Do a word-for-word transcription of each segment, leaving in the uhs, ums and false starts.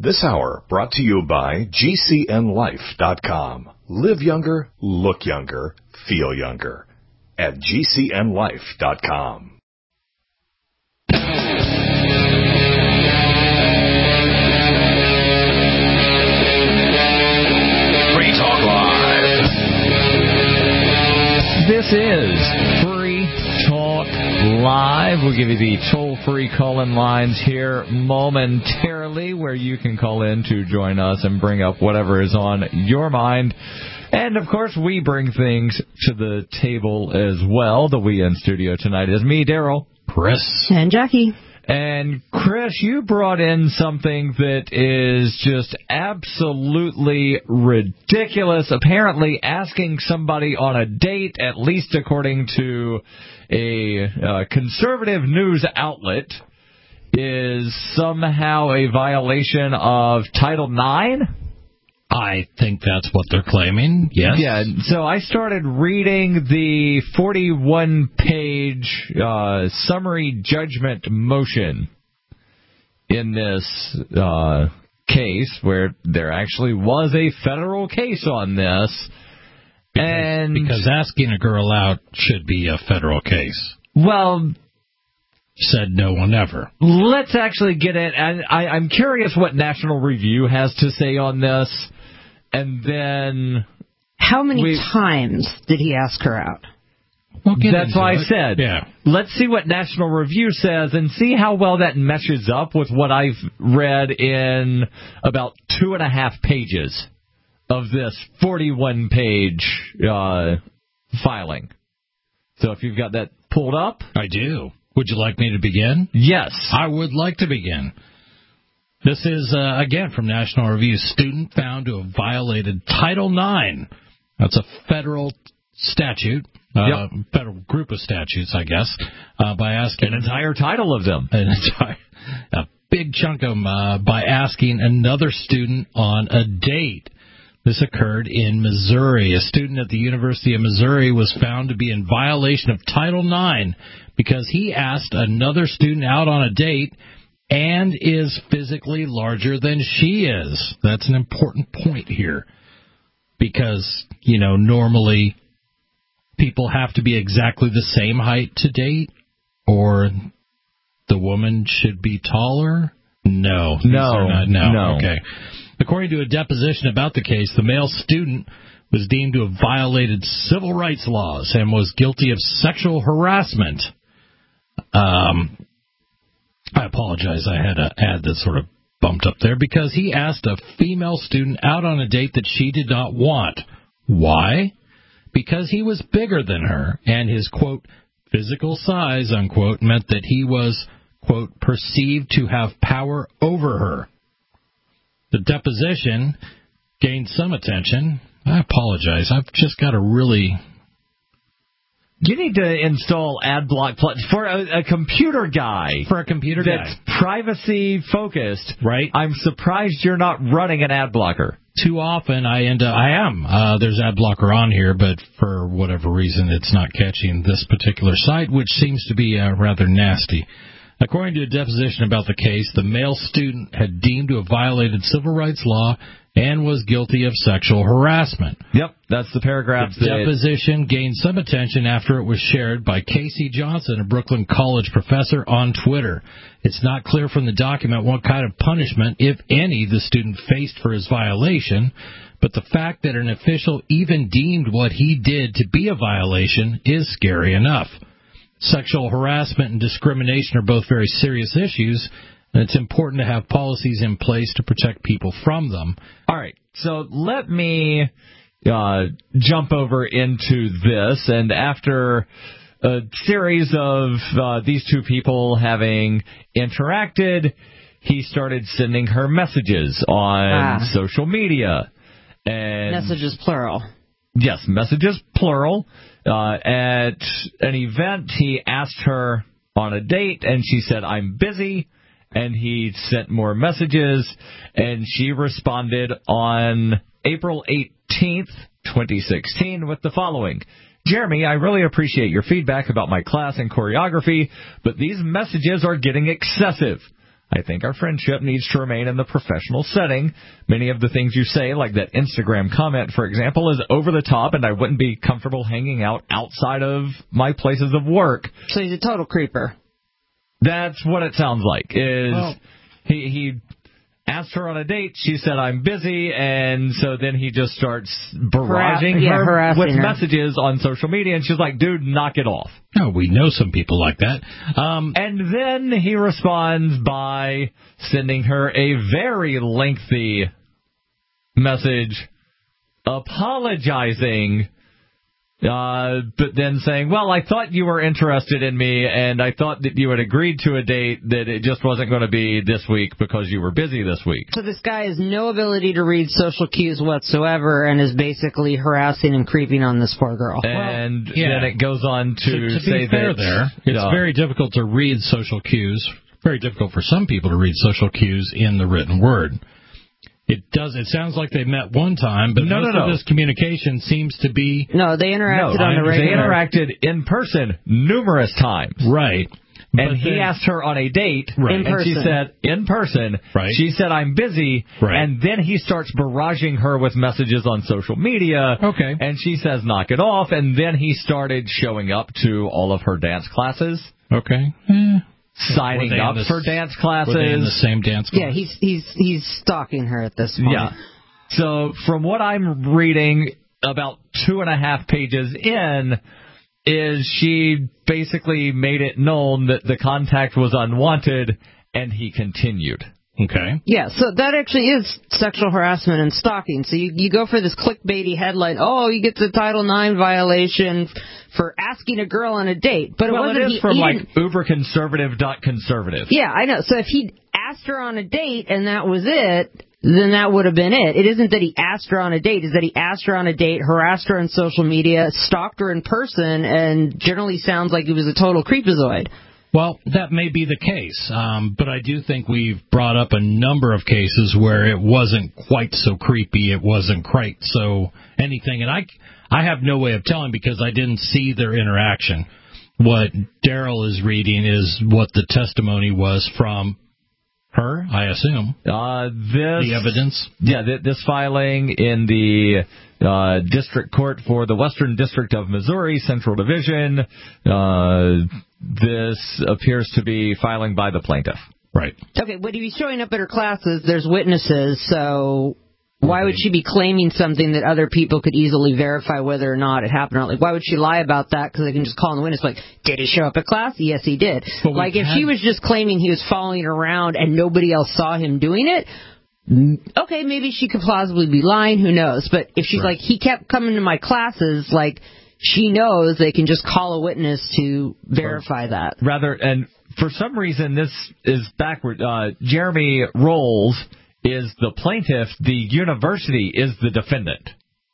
This hour brought to you by G C N life dot com. Live younger, look younger, feel younger at G C N life dot com. Free Talk Live. This is Free Talk Live. We'll give you the toll-free call-in lines here momentarily where you can call in to join us and bring up whatever is on your mind. And, of course, we bring things to the table as well. The we in studio tonight is me, Daryl, Chris, and Jackie. And, Chris, you brought in something that is just absolutely ridiculous. Apparently asking somebody on a date, at least according to a uh, conservative news outlet, is somehow a violation of Title nine? I think that's what they're claiming, yes. Yeah, so I started reading the forty-one page uh, summary judgment motion in this uh, case, where there actually was a federal case on this. Because, and because asking a girl out should be a federal case. Well, said no one ever. Let's actually get in. And I, I'm curious what National Review has to say on this. And then... How many we, times did he ask her out? We'll That's why it. I said, yeah. Let's see what National Review says and see how well that meshes up with what I've read in about two and a half pages of this forty-one page uh, filing. So if you've got that pulled up. I do. Would you like me to begin? Yes. I would like to begin. This is, uh, again, from National Review. Student found to have violated Title nine. That's a federal statute, uh, yep. federal group of statutes, I guess, uh, by asking... An entire title of them. An entire, a big chunk of them, uh, by asking another student on a date. This occurred in Missouri. A student at the University of Missouri was found to be in violation of Title nine because he asked another student out on a date and is physically larger than she is. That's an important point here because, you know, normally people have to be exactly the same height to date, or the woman should be taller. No. No. Not, no. No. Okay. According to a deposition about the case, the male student was deemed to have violated civil rights laws and was guilty of sexual harassment. Um, I apologize. I had an ad that sort of bumped up there because he asked a female student out on a date that she did not want. Why? Because he was bigger than her, and his, quote, physical size, unquote, meant that he was, quote, perceived to have power over her. The deposition gained some attention. I apologize. I've just got a really... You need to install ad block pl- for a, a computer guy. For a computer that's guy. privacy focused. Right. I'm surprised you're not running an ad blocker. Too often I end up, I am. Uh, there's ad blocker on here, but for whatever reason it's not catching this particular site, which seems to be uh, rather nasty. According to a deposition about the case, the male student had deemed to have violated civil rights law and was guilty of sexual harassment. Yep, that's the paragraph. The deposition gained some attention after it was shared by Casey Johnson, a Brooklyn College professor, on Twitter. It's not clear from the document what kind of punishment, if any, the student faced for his violation, but the fact that an official even deemed what he did to be a violation is scary enough. Sexual harassment and discrimination are both very serious issues, and it's important to have policies in place to protect people from them. All right, so let me uh, jump over into this, and after a series of uh, these two people having interacted, he started sending her messages on ah. social media. And messages plural. Yes, messages plural. Uh, at an event, he asked her on a date, and she said, "I'm busy." And he sent more messages, and she responded on April eighteenth, twenty sixteen, with the following. "Jeremy, I really appreciate your feedback about my class and choreography, but these messages are getting excessive. I think our friendship needs to remain in the professional setting. Many of the things you say, like that Instagram comment, for example, is over the top, and I wouldn't be comfortable hanging out outside of my places of work. So he's a total creeper. That's what it sounds like. Is Well, he he asked her on a date, she said, I'm busy, and so then he just starts barraging Harass- yeah, her harassing with her. messages on social media, and she's like, dude, knock it off. no, we know some people like that. Um, And then he responds by sending her a very lengthy message apologizing, uh, but then saying, well, I thought you were interested in me, and I thought that you had agreed to a date, that it just wasn't going to be this week because you were busy this week. So this guy has no ability to read social cues whatsoever and is basically harassing and creeping on this poor girl. And yeah. then it goes on to, to, to say be fair that there, it's uh, very difficult to read social cues. Very difficult for some people to read social cues in the written word. It does. It sounds like they met one time, but No, most no, no. of this communication seems to be No, they interacted no, on the they regular. interacted in person numerous times. right. And But he then- asked her on a date, Right. In and she person. said, in person. Right. She said, I'm busy. Right. And then he starts barraging her with messages on social media. Okay. And she says, knock it off. And then he started showing up to all of her dance classes, Okay. Eh. signing Were they in up the- for dance classes. Were they in the same dance class? Yeah, he's he's he's stalking her at this point. Yeah. So from what I'm reading, about two and a half pages in, is she basically made it known that the contact was unwanted, and he continued. Okay. Yeah, so that actually is sexual harassment and stalking. So you, you go for this clickbaity headline, oh, you get the Title nine violation for asking a girl on a date. But it Well, wasn't it is he, from he like didn't- uberconservative dot conservative. Yeah, I know. So if he'd asked her on a date and that was it, then that would have been it. It isn't that he asked her on a date. It's that he asked her on a date, harassed her on social media, stalked her in person, and generally sounds like he was a total creepazoid. Well, that may be the case, um, but I do think we've brought up a number of cases where it wasn't quite so creepy, it wasn't quite so anything, and I, I have no way of telling because I didn't see their interaction. What Daryl is reading is what the testimony was from her, I assume. Uh, this The evidence? Yeah, th- this filing in the uh, District Court for the Western District of Missouri, Central Division. Uh, this appears to be filing by the plaintiff. Right. Okay, but if he's showing up at her classes, there's witnesses, so why would she be claiming something that other people could easily verify whether or not it happened or not? Like, why would she lie about that? Because they can just call in the witness, like, did he show up at class? Yes, he did. But we've Like, if had- she was just claiming he was following her around and nobody else saw him doing it, mm, okay, maybe she could plausibly be lying, who knows? But if she's Right. like, he kept coming to my classes, like, she knows they can just call a witness to verify that. Rather, and for some reason, this is backward. Uh, Jeremy Rolls is the plaintiff. The university is the defendant.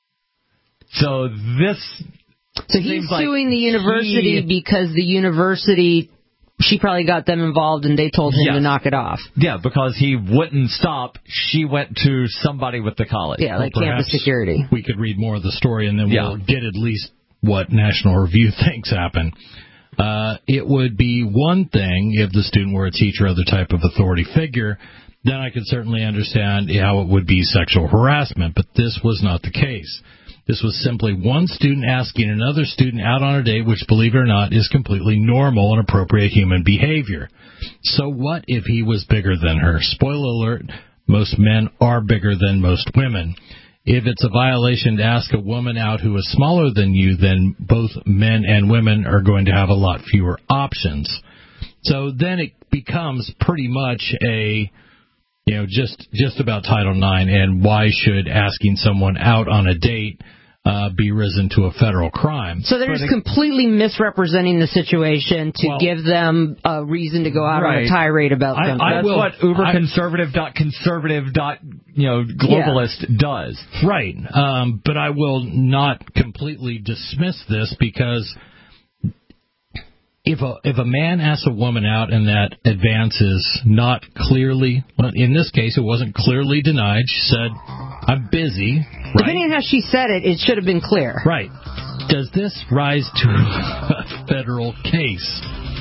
So this So he's seems like suing the university he- because the university, she probably got them involved and they told him Yes. to knock it off. Yeah, because he wouldn't stop. She went to somebody with the college. Yeah, like campus Perhaps security. We could read more of the story and then Yeah. we'll get at least what National Review thinks happened. Uh, it would be one thing if the student were a teacher or other type of authority figure. Then I could certainly understand how it would be sexual harassment, but this was not the case. This was simply one student asking another student out on a date, which, believe it or not, is completely normal and appropriate human behavior. So what if he was bigger than her? Spoiler alert, most men are bigger than most women. If it's a violation to ask a woman out who is smaller than you, then both men and women are going to have a lot fewer options. So then it becomes pretty much a, you know, just just about Title nine, and why should asking someone out on a date uh, be risen to a federal crime? So they're But just it- completely misrepresenting the situation to Well- give them a reason to go out on Right. a tirade about I- something. I That's will- what uberconservative dot conservative dot you know globalist does. Right, um, but I will not completely dismiss this because if a if a man asks a woman out and that advance is not clearly, well, in this case, it wasn't clearly denied. She said, "I'm busy." Depending Right. on how she said it, it should have been clear. Right. Does this rise to a federal case?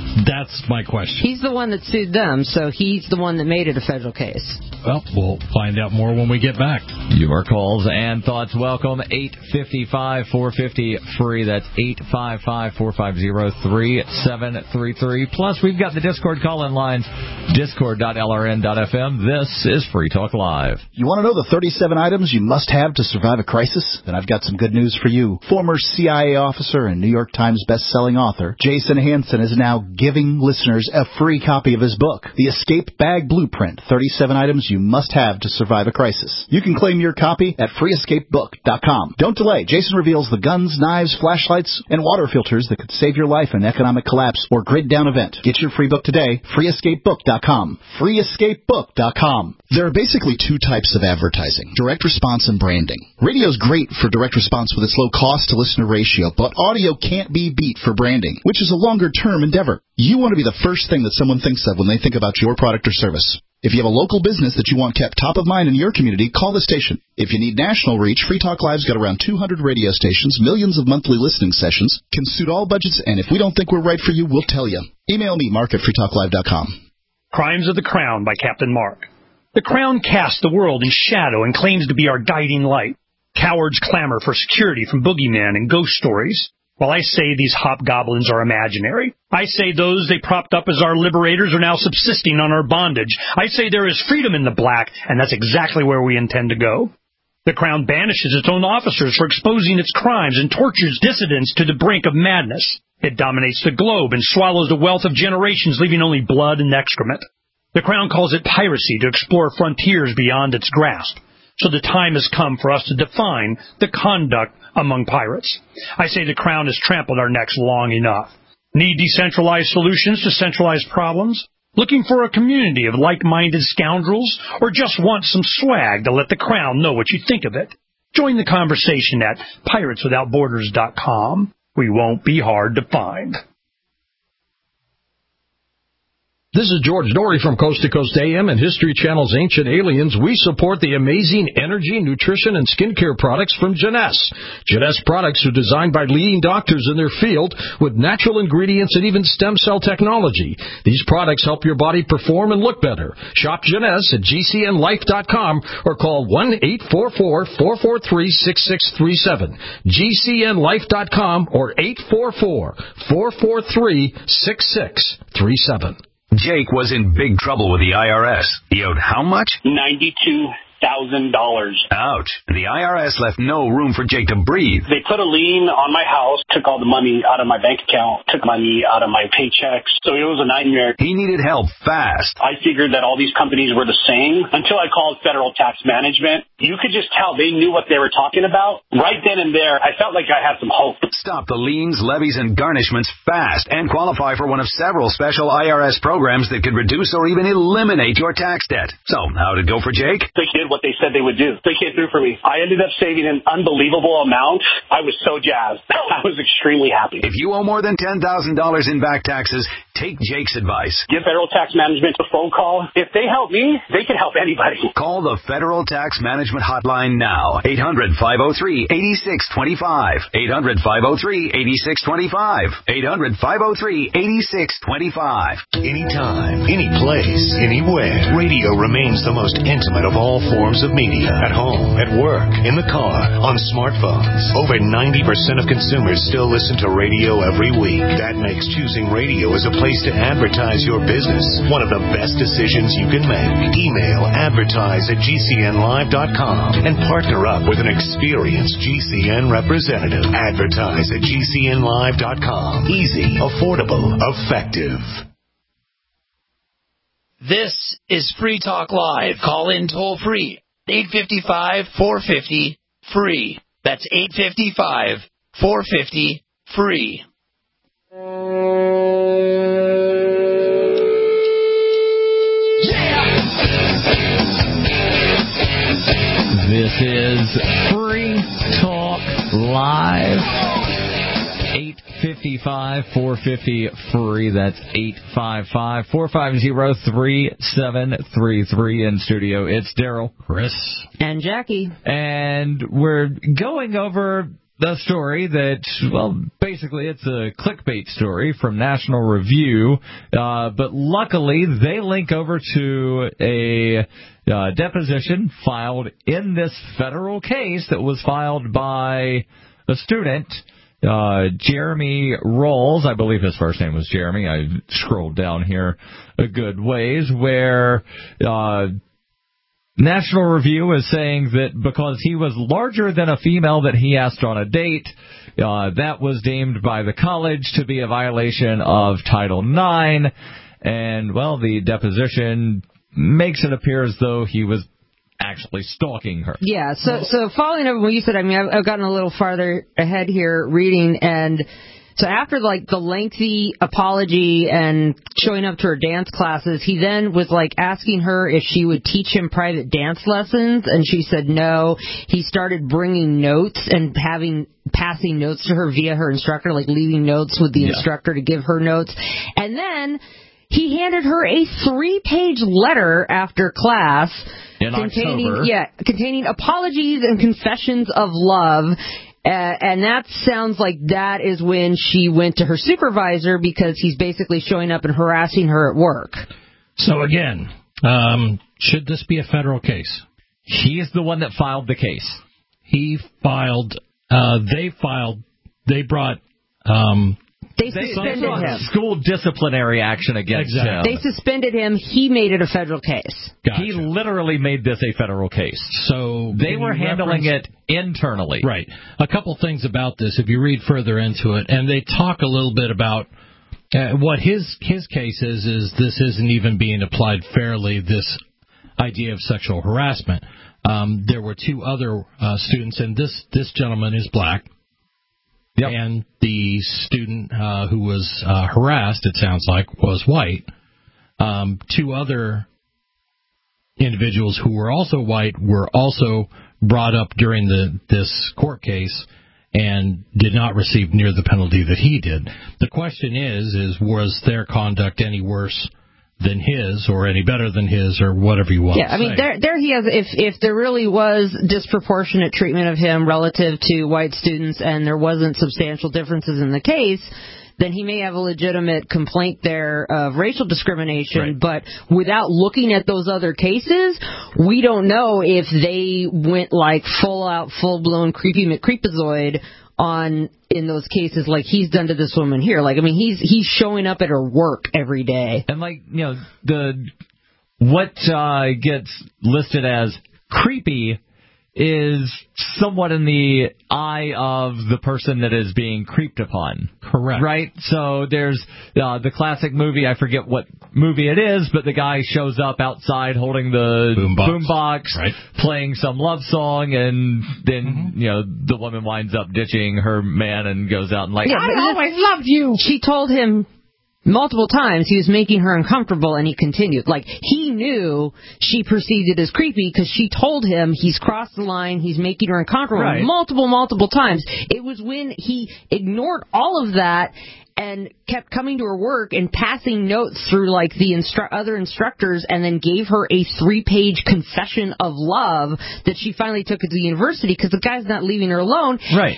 That's my question. He's the one that sued them, so he's the one that made it a federal case. Well, we'll find out more when we get back. Your calls and thoughts welcome. eight five five, four five zero, free. That's eight five five, four five zero, three seven three three. Plus, we've got the Discord call-in lines, discord dot l r n dot f m. This is Free Talk Live. You want to know the thirty-seven items you must have to survive a crisis? Then I've got some good news for you. Former C I A officer and New York Times best-selling author Jason Hansen is now giving listeners a free copy of his book, The Escape Bag Blueprint, thirty-seven items you must have to survive a crisis. You can claim your copy at free escape book dot com. Don't delay. Jason reveals the guns, knives, flashlights, and water filters that could save your life in economic collapse or grid down event. Get your free book today, free escape book dot com. free escape book dot com. There are basically two types of advertising, direct response and branding. Radio's great for direct response with its low cost to listener ratio, but audio can't be beat for branding, which is a longer-term endeavor. You want to be the first thing that someone thinks of when they think about your product or service. If you have a local business that you want kept top of mind in your community, call the station. If you need national reach, Free Talk Live's got around two hundred radio stations, millions of monthly listening sessions, can suit all budgets, and if we don't think we're right for you, we'll tell you. Email me, mark at free talk live dot com. Crimes of the Crown by Captain Mark. The Crown casts the world in shadow and claims to be our guiding light. Cowards clamor for security from boogeymen and ghost stories. While I say these hobgoblins are imaginary, I say those they propped up as our liberators are now subsisting on our bondage. I say there is freedom in the black, and that's exactly where we intend to go. The Crown banishes its own officers for exposing its crimes and tortures dissidents to the brink of madness. It dominates the globe and swallows the wealth of generations, leaving only blood and excrement. The Crown calls it piracy to explore frontiers beyond its grasp. So the time has come for us to define the conduct among pirates. I say the Crown has trampled our necks long enough. Need decentralized solutions to centralized problems? Looking for a community of like-minded scoundrels? Or just want some swag to let the Crown know what you think of it? Join the conversation at pirates without borders dot com. We won't be hard to find. This is George Dory from Coast to Coast A M and History Channel's Ancient Aliens. We support the amazing energy, nutrition, and skincare products from Jeunesse. Jeunesse products are designed by leading doctors in their field with natural ingredients and even stem cell technology. These products help your body perform and look better. Shop Jeunesse at G C N life dot com or call one eight four four, four four three, six six three seven. G C N life dot com or eight four four, four four three, six six three seven. Jake was in big trouble with the I R S. He owed how much? ninety-two thousand dollars. Ouch. The I R S left no room for Jake to breathe. They put a lien on my house, took all the money out of my bank account, took money out of my paychecks. So it was a nightmare. He needed help fast. I figured that all these companies were the same until I called Federal Tax Management. You could just tell they knew what they were talking about. Right then and there, I felt like I had some hope. Stop the liens, levies, and garnishments fast and qualify for one of several special I R S programs that could reduce or even eliminate your tax debt. So, how'd it go for Jake? They did what they said they would do. They came through for me. I ended up saving an unbelievable amount. I was so jazzed. I was extremely happy. If you owe more than ten thousand dollars in back taxes, take Jake's advice. Give Federal Tax Management a phone call. If they help me, they can help anybody. Call the Federal Tax Management Hotline now. eight hundred, five oh three, eight six two five. eight hundred, five oh three, eight six two five. eight hundred, five oh three, eight six two five. Anytime, any place, anywhere. Radio remains the most intimate of all forms of media. At home, at work, in the car, on smartphones. Over ninety percent of consumers still listen to radio every week. That makes choosing radio as a place to advertise your business one of the best decisions you can make. Email advertise at G C N live dot com and partner up with an experienced G C N representative. Advertise at G C N live dot com. Easy, affordable, effective. This is Free Talk Live. Call in toll free. eight five five, four five zero, free. That's eight five five, four five zero, free. This is Free Talk Live. eight five five, four five zero, free. That's eight five five, four five zero, three seven three three. In studio, it's Daryl, Chris, and Jackie. And we're going over the story that, well, basically it's a clickbait story from National Review, uh, but luckily they link over to a uh, deposition filed in this federal case that was filed by a student, uh, Jeremy Rolls. I believe his first name was Jeremy. I scrolled down here a good ways, where uh National Review is saying that because he was larger than a female that he asked on a date, uh, that was deemed by the college to be a violation of Title nine. And, well, the deposition makes it appear as though he was actually stalking her. Yeah, so so following up on what you said, I mean, I've, I've gotten a little farther ahead here reading, and so after, like, the lengthy apology and showing up to her dance classes, he then was, like, asking her if she would teach him private dance lessons, and she said no. He started bringing notes and having passing notes to her via her instructor, like leaving notes with the yeah. instructor to give her notes. And then he handed her a three-page letter after class in containing, October. yeah, containing apologies and confessions of love. Uh, and that sounds like that is when she went to her supervisor, because he's basically showing up and harassing her at work. So again, um, should this be a federal case? He is the one that filed the case. He filed, uh, they filed, they brought... Um, They suspended they him. School disciplinary action against exactly. him. They suspended him. He made it a federal case. Gotcha. He literally made this a federal case. So they were handling reference... it internally. Right. A couple things about this, if you read further into it, and they talk a little bit about uh, what his his case is, is this isn't even being applied fairly, this idea of sexual harassment. Um, there were two other uh, students, and this, this gentleman is black. Yep. And the student uh, who was uh, harassed, it sounds like, was white. Um, two other individuals who were also white were also brought up during the this court case and did not receive near the penalty that he did. The question is, is was their conduct any worse than his, or any better than his, or whatever you want yeah, to I say. mean, there, there he has. If if there really was disproportionate treatment of him relative to white students, and there wasn't substantial differences in the case, then he may have a legitimate complaint there of racial discrimination. Right. But without looking at those other cases, we don't know if they went like full out, full blown creepy McCreepazoid on in those cases like he's done to this woman here. Like, I mean, he's he's showing up at her work every day. And, like, you know, the what uh, gets listed as creepy is somewhat in the eye of the person that is being creeped upon. Correct. Right? So there's uh, the classic movie, I forget what movie it is, but the guy shows up outside holding the boombox, boom right. playing some love song, and then, mm-hmm. you know, the woman winds up ditching her man and goes out and like, yeah, I always loved you. She told him multiple times he was making her uncomfortable, and he continued. Like, he knew she perceived it as creepy because she told him he's crossed the line, he's making her uncomfortable right. multiple, multiple times. It was when he ignored all of that and kept coming to her work and passing notes through, like, the instru- other instructors, and then gave her a three-page confession of love that she finally took it to the university because the guy's not leaving her alone. Right.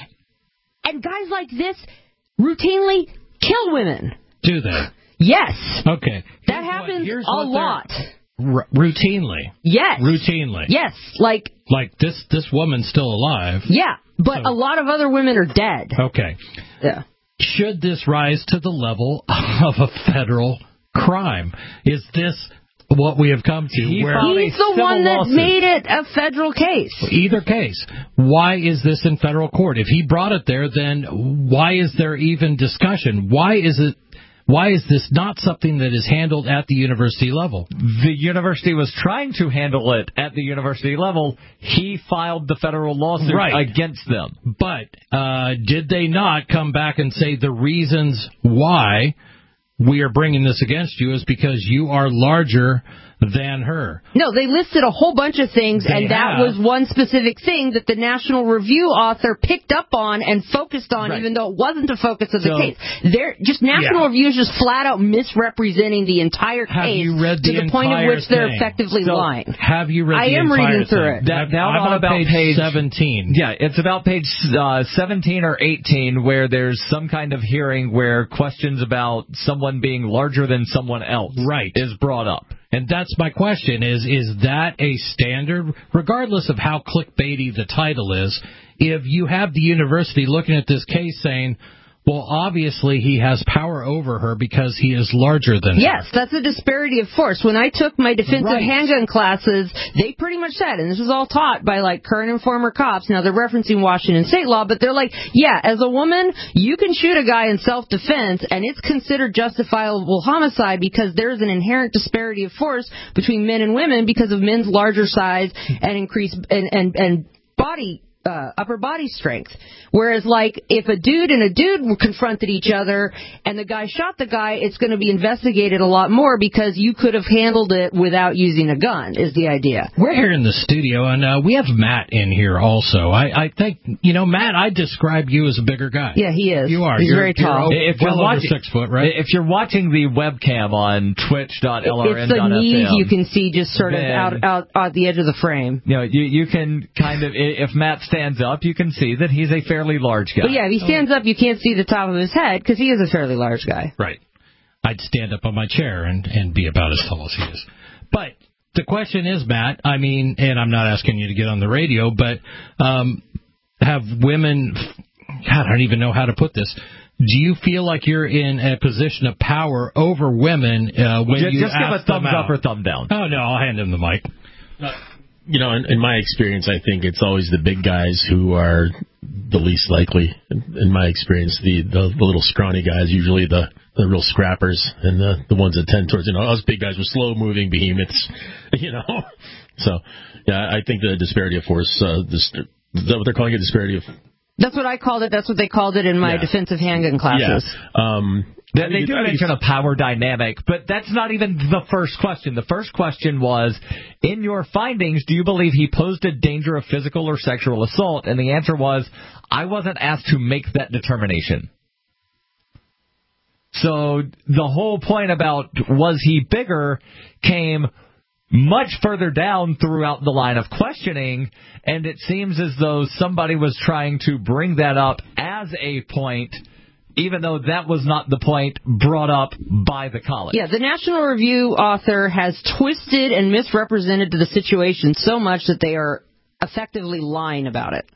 And guys like this routinely kill women. Do they? Yes. Okay. That happens what, a lot. R- routinely. Yes. Routinely. Yes. Like. Like this. This woman's still alive. Yeah, but so. a lot of other women are dead. Okay. Yeah. Should this rise to the level of a federal crime? Is this what we have come to? He where He's the one that lawsuit. made it a federal case. Either case, why is this in federal court? If he brought it there, then why is there even discussion? Why is it? Why is this not something that is handled at the university level? The university was trying to handle it at the university level. He filed the federal lawsuit right. against them. But uh, did they not come back and say the reasons why we are bringing this against you is because you are larger than her. No, they listed a whole bunch of things, They and that have. was one specific thing that the National Review author picked up on and focused on, Right. even though it wasn't the focus of the So- case. They're just National Yeah. Review is just flat out misrepresenting the entire Have case you read to the the point at entire which they're thing? effectively So, lying. Have you read I the am entire reading through thing? it. That- I'm- down I'm on on about page, page- seventeen. Yeah, it's about page uh, seventeen or eighteen where there's some kind of hearing where questions about someone being larger than someone else Right. is brought up. And that's my question, is is that a standard, regardless of how clickbaity the title is, if you have the university looking at this case saying, well, obviously he has power over her because he is larger than her. Yes, that's a disparity of force. When I took my defensive Right. handgun classes, they pretty much said, and this was all taught by like current and former cops. Now they're referencing Washington state law, but they're like, yeah, as a woman, you can shoot a guy in self-defense, and it's considered justifiable homicide because there's an inherent disparity of force between men and women because of men's larger size and increased and and, and body. Uh, upper body strength. Whereas, like, if a dude and a dude were confronted each other and the guy shot the guy, it's going to be investigated a lot more because you could have handled it without using a gun, is the idea. We're here in the studio, and uh, we have Matt in here also. I, I think, you know, Matt, I describe you as a bigger guy. Yeah, he is. You are. He's You're- very you're tall. over- If well you're over watching- six foot, right? If you're watching the webcam on twitch dot L R N It's dot the F M, knees you can see just sort of then- out, out, out the edge of the frame. you know, you, you can kind of, i- if Matt stands up, you can see that he's a fairly large guy. But yeah, if he stands up, you can't see the top of his head because he is a fairly large guy. Right. I'd stand up on my chair and, and be about as tall as he is. But the question is, Matt, I mean, and I'm not asking you to get on the radio, but um, have women, God, I don't even know how to put this. Do you feel like you're in a position of power over women uh, when just, you just give ask a thumbs them up out? or thumb down. Oh, no, I'll hand him the mic. You know, in, in my experience, I think it's always the big guys who are the least likely. In, in my experience, the, the the little scrawny guys, usually the, the real scrappers, and the the ones that tend towards, you know, us big guys with slow moving behemoths, you know. So, yeah, I think the disparity of force, uh, this, is that what they're calling it, disparity of? That's what I called it. That's what they called it in my Yeah. defensive handgun classes. Yeah. Um, They, they do mention a power dynamic, but that's not even the first question. The first question was, in your findings, do you believe he posed a danger of physical or sexual assault? And the answer was, I wasn't asked to make that determination. So the whole point about was he bigger came much further down throughout the line of questioning, and it seems as though somebody was trying to bring that up as a point, even though that was not the point brought up by the college. Yeah, the National Review author has twisted and misrepresented the situation so much that they are effectively lying about it.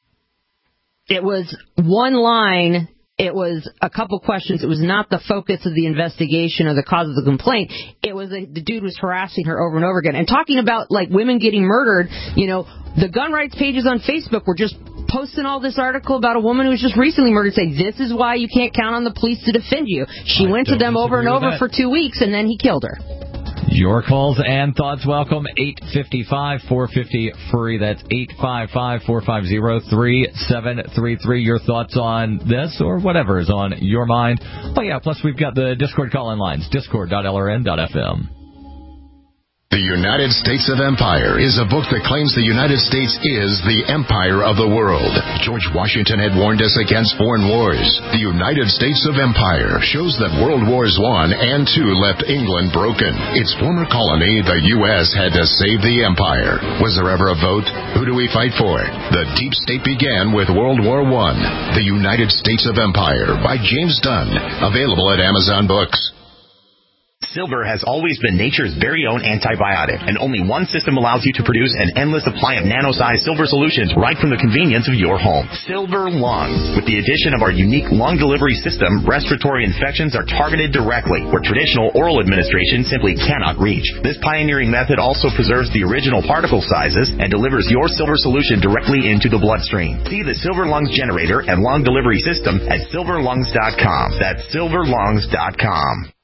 It was one line. It was a couple questions. It was not the focus of the investigation or the cause of the complaint. It was a, the dude was harassing her over and over again. And talking about, like, women getting murdered, you know, the gun rights pages on Facebook were just posting all this article about a woman who was just recently murdered, saying, this is why you can't count on the police to defend you. She I went to them over and disagree with over that. for two weeks, and then he killed her. Your calls and thoughts welcome. eight five five, four five zero, free. That's eight five five, four five zero, three seven three three. Your thoughts on this or whatever is on your mind. Oh, yeah, plus we've got the Discord call-in lines, discord dot L R N dot F M. The United States of Empire is a book that claims the United States is the empire of the world. George Washington had warned us against foreign wars. The United States of Empire shows that World Wars One and Two left England broken. Its former colony, the U S, had to save the empire. Was there ever a vote? Who do we fight for? The deep state began with World War One. The United States of Empire by James Dunn. Available at Amazon Books. Silver has always been nature's very own antibiotic, and only one system allows you to produce an endless supply of nano-sized silver solutions right from the convenience of your home. Silver Lungs. With the addition of our unique lung delivery system, respiratory infections are targeted directly, where traditional oral administration simply cannot reach. This pioneering method also preserves the original particle sizes and delivers your silver solution directly into the bloodstream. See the Silver Lungs generator and lung delivery system at silver lungs dot com. That's silver lungs dot com.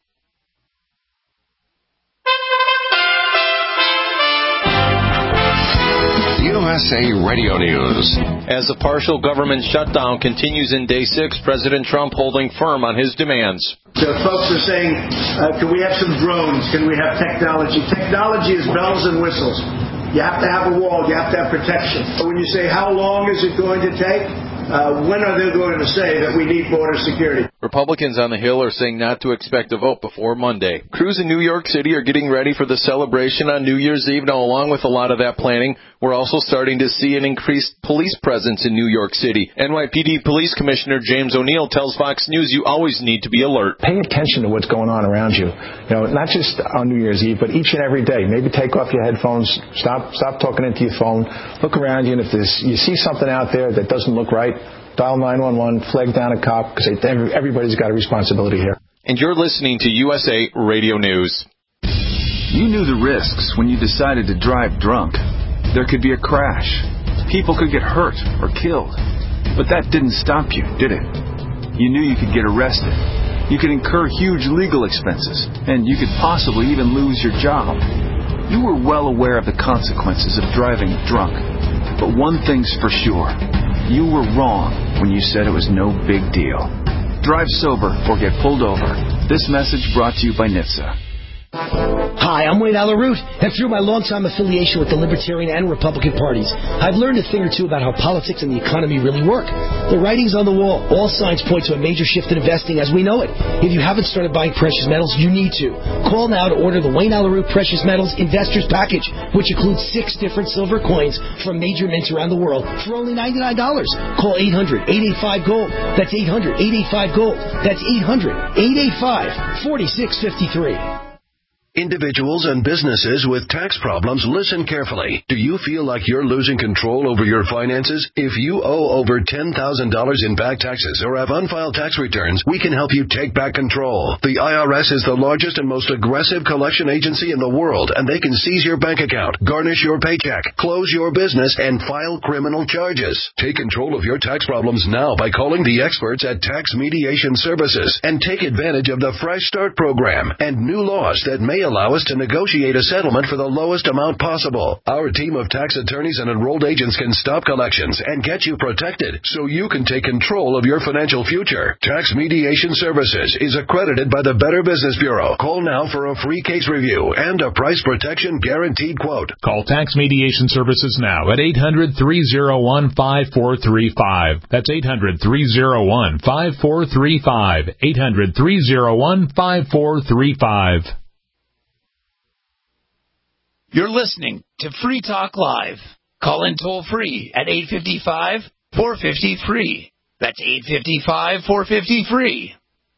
You don't S A Radio News. As the partial government shutdown continues in day six, President Trump holding firm on his demands. So folks are saying, uh, can we have some drones? Can we have technology? Technology is bells and whistles. You have to have a wall. You have to have protection. When you say, how long is it going to take? Uh, when are they going to say that we need border security? Republicans on the Hill are saying not to expect a vote before Monday. Crews in New York City are getting ready for the celebration on New Year's Eve. Now, along with a lot of that planning, we're also starting to see an increased police presence in New York City. N Y P D Police Commissioner James O'Neill tells Fox News you always need to be alert. Pay attention to what's going on around you. You know, not just on New Year's Eve, but each and every day. Maybe take off your headphones, stop stop talking into your phone, look around you, and if there's, you see something out there that doesn't look right, dial nine one one, flag down a cop, because everybody's got a responsibility here. And you're listening to U S A Radio News. You knew the risks when you decided to drive drunk. There could be a crash. People could get hurt or killed. But that didn't stop you, did it? You knew you could get arrested. You could incur huge legal expenses. And you could possibly even lose your job. You were well aware of the consequences of driving drunk. But one thing's for sure. You were wrong when you said it was no big deal. Drive sober or get pulled over. This message brought to you by N H T S A. Hi, I'm Wayne Allyn Root, and through my longtime affiliation with the Libertarian and Republican parties, I've learned a thing or two about how politics and the economy really work. The writing's on the wall. All signs point to a major shift in investing as we know it. If you haven't started buying precious metals, you need to. Call now to order the Wayne Allyn Root Precious Metals Investors Package, which includes six different silver coins from major mints around the world for only ninety-nine dollars. Call eight hundred, eight eight five, GOLD. That's eight hundred, eight eight five, GOLD. That's eight hundred, eight eight five, four six five three. Individuals and businesses with tax problems, listen carefully. Do you feel like you're losing control over your finances? If you owe over ten thousand dollars in back taxes or have unfiled tax returns, we can help you take back control. The I R S is the largest and most aggressive collection agency in the world, and they can seize your bank account, garnish your paycheck, close your business, and file criminal charges. Take control of your tax problems now by calling the experts at Tax Mediation Services and take advantage of the Fresh Start program and new laws that may allow us to negotiate a settlement for the lowest amount possible. Our team of tax attorneys and enrolled agents can stop collections and get you protected so you can take control of your financial future. Tax Mediation Services is accredited by the Better Business Bureau. Call now for a free case review and a price protection guaranteed quote. Call Tax Mediation Services now at eight hundred, three oh one, five four three five. That's eight hundred, three oh one, five four three five. eight hundred, three oh one, five four three five. You're listening to Free Talk Live. Call in toll free at eight five five, four five zero, free. That's eight five five, four five zero, free.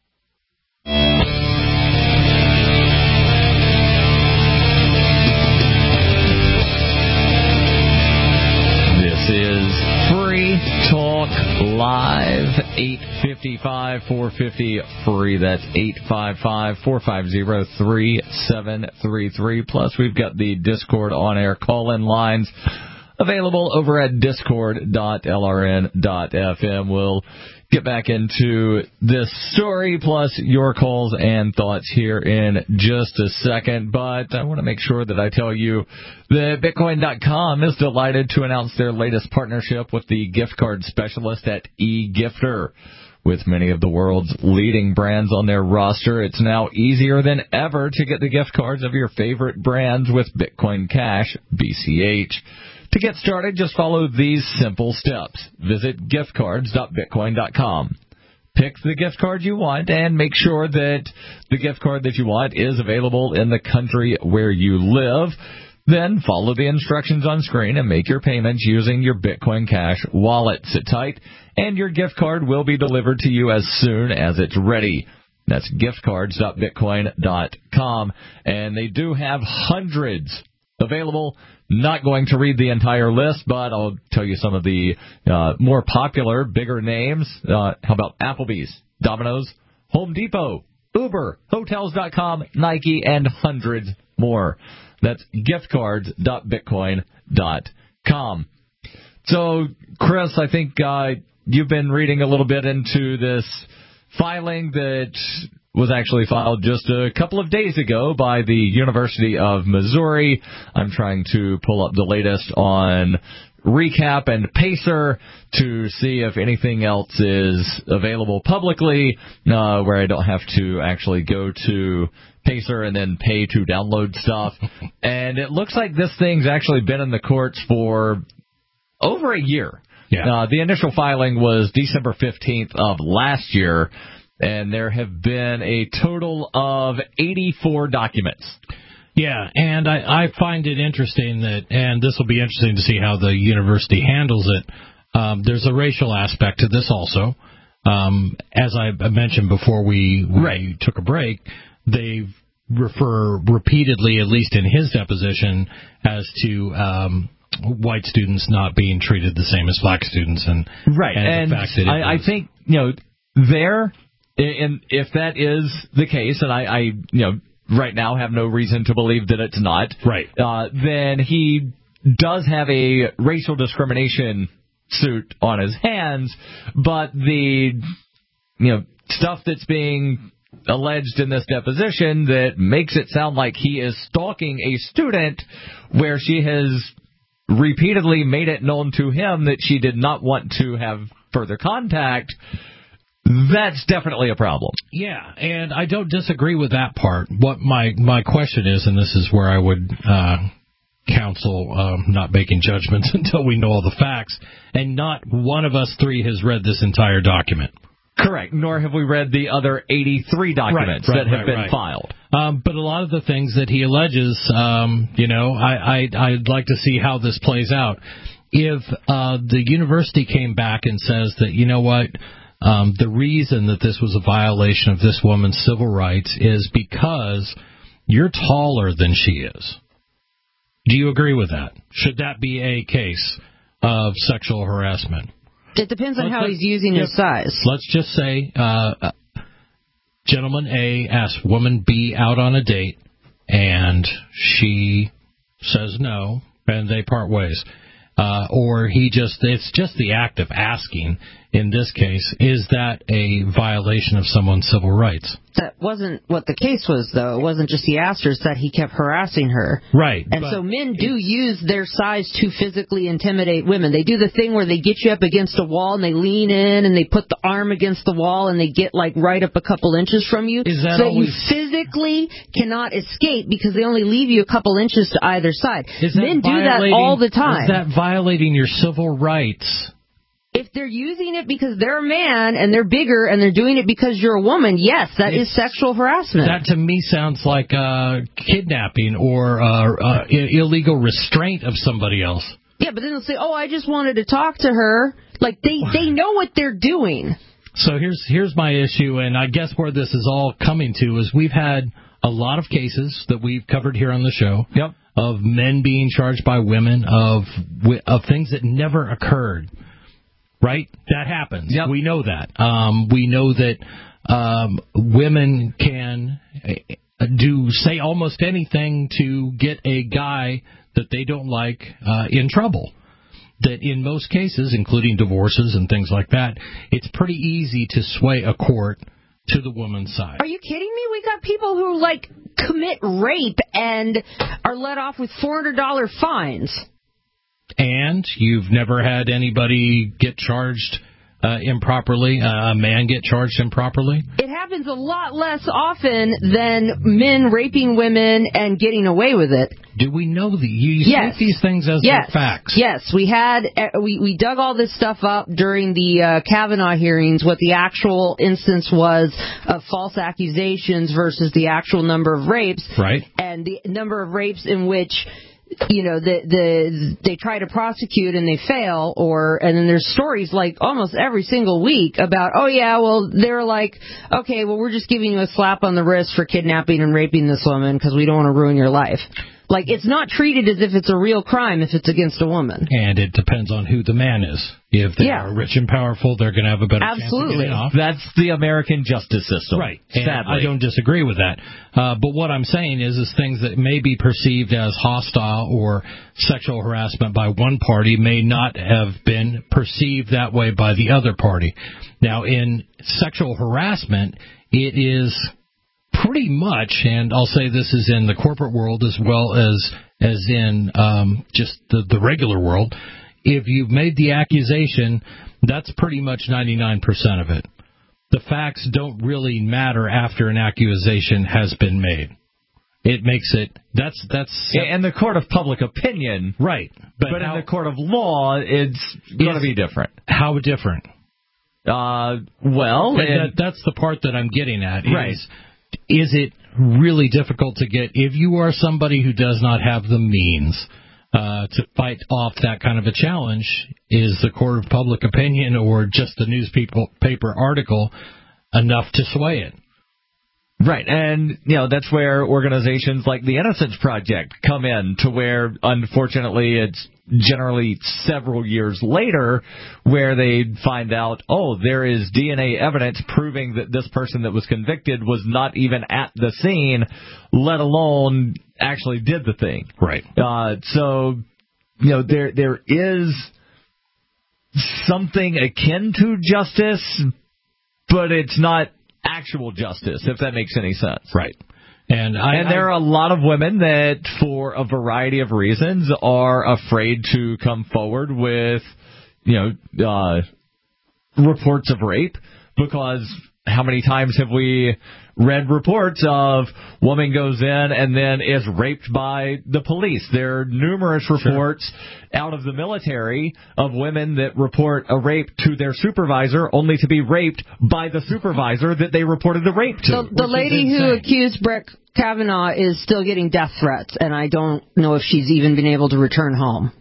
This is Free Talk Live, eight five five, four five zero, free. That's eight five five, four five zero, three seven three three. Plus, we've got the Discord on-air call-in lines available over at discord dot l r n dot f m. We'll get back into this story, plus your calls and thoughts here in just a second. But I want to make sure that I tell you that Bitcoin dot com is delighted to announce their latest partnership with the gift card specialist at eGifter. With many of the world's leading brands on their roster, it's now easier than ever to get the gift cards of your favorite brands with Bitcoin Cash, B C H. To get started, just follow these simple steps. Visit gift cards dot bitcoin dot com. Pick the gift card you want and make sure that the gift card that you want is available in the country where you live. Then follow the instructions on screen and make your payments using your Bitcoin Cash wallet. Sit tight, and your gift card will be delivered to you as soon as it's ready. That's gift cards dot bitcoin dot com. And they do have hundreds available. Not going to read the entire list, but I'll tell you some of the uh, more popular, bigger names. Uh, how about Applebee's, Domino's, Home Depot, Uber, Hotels dot com, Nike, and hundreds more. That's gift cards dot bitcoin dot com. So, Chris, I think uh, you've been reading a little bit into this filing that was actually filed just a couple of days ago by the University of Missouri. I'm trying to pull up the latest on recap and Pacer to see if anything else is available publicly, uh, where I don't have to actually go to Pacer and then pay to download stuff. And it looks like this thing's actually been in the courts for over a year. Yeah. Uh, the initial filing was December fifteenth of last year, and there have been a total of eighty-four documents. Yeah, and I, I find it interesting that, and this will be interesting to see how the university handles it, um, there's a racial aspect to this also. Um, as I mentioned before we, we right. took a break, they refer repeatedly, at least in his deposition, as to um, white students not being treated the same as black students. And, right, and, and the fact that I, I think, you know, there, and if that is the case, and I, I you know, right now have no reason to believe that it's not, right. Uh, then he does have a racial discrimination suit on his hands, but the, you know, stuff that's being alleged in this deposition that makes it sound like he is stalking a student where she has repeatedly made it known to him that she did not want to have further contact, that's definitely a problem. Yeah, and I don't disagree with that part. What my, my question is, and this is where I would uh, counsel um, not making judgments until we know all the facts, and not one of us three has read this entire document. Correct, nor have we read the other eighty-three documents right, right, that have right, been right. filed. Um, but a lot of the things that he alleges, um, you know, I, I, I'd like to see how this plays out. If uh, the university came back and says that, you know what, um, the reason that this was a violation of this woman's civil rights is because you're taller than she is. Do you agree with that? Should that be a case of sexual harassment? It depends on let's, how he's using yeah, his size. Let's just say uh, gentleman A asks woman B out on a date, and she says no, and they part ways. Uh, or he just, it's just the act of asking, in this case, is that a violation of someone's civil rights? That wasn't what the case was, though. It wasn't just he asked her, it's that he kept harassing her. Right. And so men do use their size to physically intimidate women. They do the thing where they get you up against a wall and they lean in and they put the arm against the wall and they get like right up a couple inches from you. Is that so always... you physically cannot escape because they only leave you a couple inches to either side. Is that men do that all the time. Is that violating your civil rights? If they're using it because they're a man and they're bigger and they're doing it because you're a woman, yes, that it's, is sexual harassment. That to me sounds like uh, kidnapping or uh, uh, illegal restraint of somebody else. Yeah, but then they'll say, oh, I just wanted to talk to her. Like, they, they know what they're doing. So here's here's my issue, and I guess where this is all coming to is we've had a lot of cases that we've covered here on the show yep. of men being charged by women of of things that never occurred. Right? That happens. Yep. We know that. Um, we know that um, women can do, say almost anything to get a guy that they don't like uh, in trouble. That in most cases, including divorces and things like that, it's pretty easy to sway a court to the woman's side. Are you kidding me? We got people who, like, commit rape and are let off with four hundred dollars fines. And you've never had anybody get charged uh, improperly, uh, a man get charged improperly? It happens a lot less often than men raping women and getting away with it. Do we know that you yes. state these things as yes. they're facts? Yes, we had we we dug all this stuff up during the uh, Kavanaugh hearings. What the actual instance was of false accusations versus the actual number of rapes, right? And the number of rapes in which, you know, the the they try to prosecute and they fail, or and then there's stories like almost every single week about, oh yeah, well they're like, okay, well we're just giving you a slap on the wrist for kidnapping and raping this woman because we don't want to ruin your life. Like, it's not treated as if it's a real crime if it's against a woman. And it depends on who the man is. If they yeah. are rich and powerful, they're going to have a better Absolutely. chance of getting off. That's the American justice system. Right. Sadly. And I don't disagree with that. Uh, but what I'm saying is, is things that may be perceived as hostile or sexual harassment by one party may not have been perceived that way by the other party. Now, in sexual harassment, it is pretty much, and I'll say this is in the corporate world as well as as in um, just the, the regular world, if you've made the accusation, that's pretty much ninety-nine percent of it. The facts don't really matter after an accusation has been made. It makes it, that's, that's... In the court of public opinion. Right. But, But but how, in the court of law, it's going to be different. How different? Uh, well... That, and, that, that's the part that I'm getting at. Is, right. Is it really difficult to get, if you are somebody who does not have the means uh, to fight off that kind of a challenge, is the court of public opinion or just the newspaper article enough to sway it? Right, and, you know, that's where organizations like the Innocence Project come in, to where, unfortunately, it's generally several years later where they find out, oh, there is D N A evidence proving that this person that was convicted was not even at the scene, let alone actually did the thing. Right. Uh, so, you know, there there is something akin to justice, but it's not actual justice, if that makes any sense. Right. And, I, and there I, are a lot of women that, for a variety of reasons, are afraid to come forward with, you know, uh, reports of rape, because how many times have we read reports of woman goes in and then is raped by the police? There are numerous reports sure. out of the military of women that report a rape to their supervisor only to be raped by the supervisor that they reported the rape to. The, the lady who accused Brett Kavanaugh is still getting death threats, and I don't know if she's even been able to return home.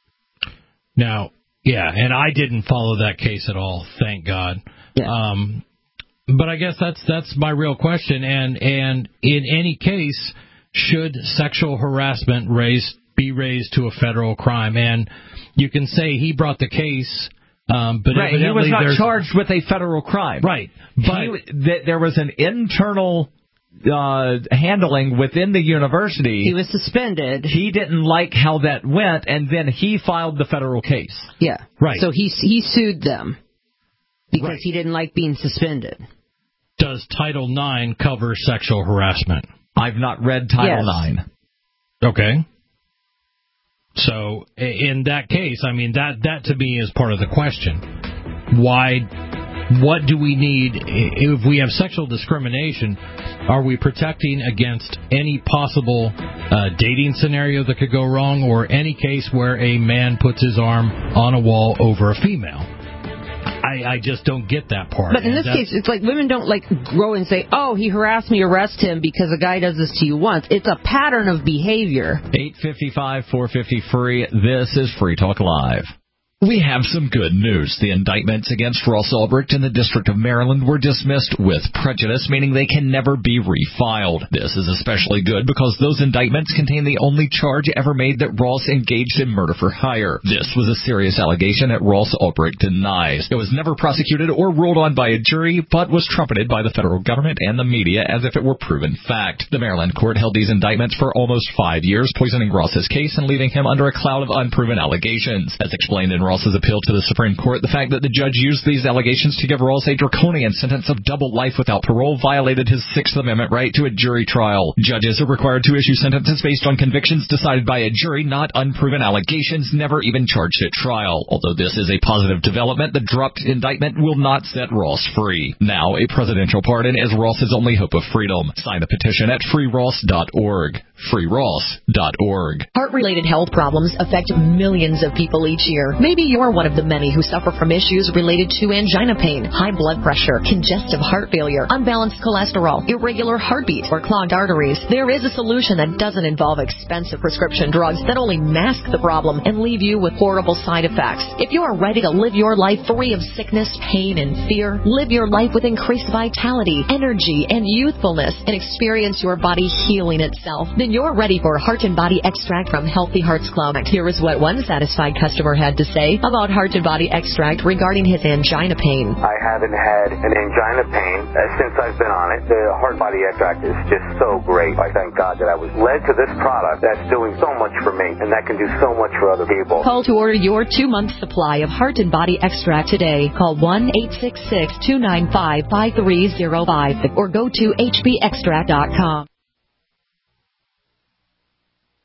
Now, yeah, and I didn't follow that case at all, thank God. Yeah. Um, But I guess that's that's my real question. And and in any case, should sexual harassment raised, be raised to a federal crime? And you can say he brought the case, um, but right, he was not there's... charged with a federal crime. Right, but he, th- there was an internal uh, handling within the university. He was suspended. He didn't like how that went, and then he filed the federal case. Yeah, right. So he he sued them. Because right. he didn't like being suspended. Does Title nine cover sexual harassment? I've not read Title yes. nine. Okay. So in that case, I mean, that, that to me is part of the question. Why, what do we need, if we have sexual discrimination, are we protecting against any possible uh, dating scenario that could go wrong, or any case where a man puts his arm on a wall over a female? I, I just don't get that part. But in this case, it's like women don't like grow and say, oh, he harassed me, arrest him because a guy does this to you once. It's a pattern of behavior. eight five five, four five zero, free. This is Free Talk Live. We have some good news. The indictments against Ross Ulbricht in the District of Maryland were dismissed with prejudice, meaning they can never be refiled. This is especially good because those indictments contain the only charge ever made that Ross engaged in murder for hire. This was a serious allegation that Ross Ulbricht denies. It was never prosecuted or ruled on by a jury, but was trumpeted by the federal government and the media as if it were proven fact. The Maryland court held these indictments for almost five years, poisoning Ross's case and leaving him under a cloud of unproven allegations. As explained in Ross Ross's appeal to the Supreme Court, the fact that the judge used these allegations to give Ross a draconian sentence of double life without parole violated his Sixth Amendment right to a jury trial. Judges are required to issue sentences based on convictions decided by a jury, not unproven allegations never even charged at trial. Although this is a positive development, the dropped indictment will not set Ross free. Now, a presidential pardon is Ross's only hope of freedom. Sign the petition at free ross dot org. free ross dot org. Heart-related health problems affect millions of people each year. Maybe you're one of the many who suffer from issues related to angina pain, high blood pressure, congestive heart failure, unbalanced cholesterol, irregular heartbeat, or clogged arteries. There is a solution that doesn't involve expensive prescription drugs that only mask the problem and leave you with horrible side effects. If you are ready to live your life free of sickness, pain, and fear, live your life with increased vitality, energy, and youthfulness, and experience your body healing itself, then you're ready for Heart and Body Extract from Healthy Hearts Club. Here is what one satisfied customer had to say about Heart and Body Extract regarding his angina pain. I haven't had an angina pain uh, since I've been on it. The Heart and Body Extract is just so great. I thank God that I was led to this product that's doing so much for me, and that can do so much for other people. Call to order your two-month supply of Heart and Body Extract today. Call one eight six six, two nine five, five three zero five or go to h b extract dot com.